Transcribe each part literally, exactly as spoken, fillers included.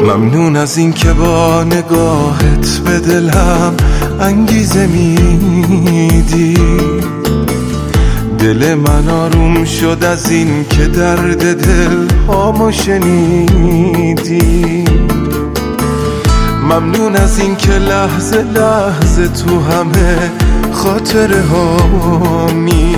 ممنون از این که با نگاهت به دلم انگیزه میدی. دل من آروم شد از این که درد دل هامو شنیدی. ممنون از این که لحظه لحظه تو همه خاطره هامی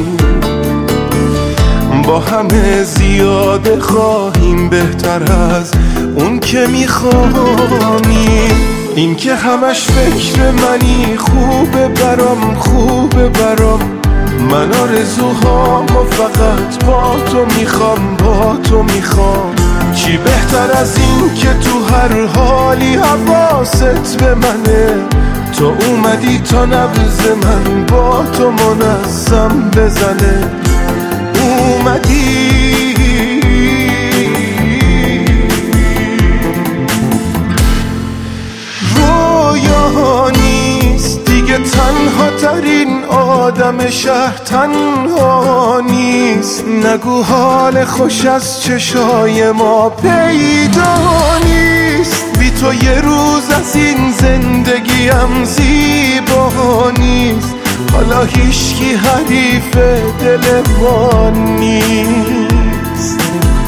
با همه زیاده خواهیم بهتر از اون که میخوامیم. این که همش فکر منی خوبه برام خوبه برام، من آرزوهامو فقط با تو میخوام با تو میخوام. چی بهتر از این که تو هر حالی حواست به منه، تو اومدی تا نبض من با تو منظم بزنه. اومدی رویا نیست دیگه، تنها ترین آدم شهر تنها نیست. نگو حال خوش از چشای ما پیدا نیست. بی تو یه روز از این زندگیم زیبا نیست. حالا هیچکی حریف دل ما نیست.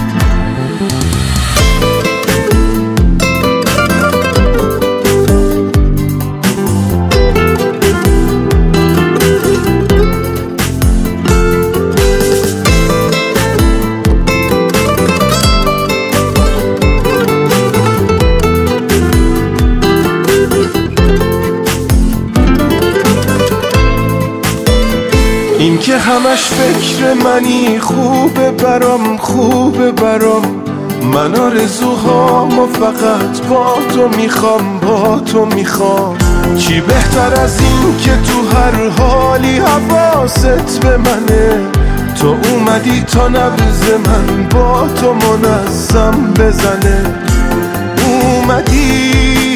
این که همش فکر منی خوبه برام خوبه برام، من آرزوهامو فقط با تو میخوام با تو میخوام. چی بهتر از این که تو هر حالی حواست به منه، تو اومدی تا نبض من با تو منظم بزنه. اومدی